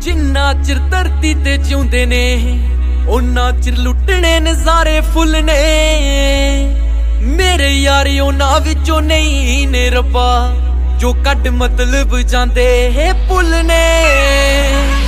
जिन्ना चिर धरती ते जिउंदे ने उन्ना चिर लुटने नजारे फुल ने। मेरे यारी उन्हां विचों नहीं ने रब्बा जो कड मतलब जांदे पुल ने।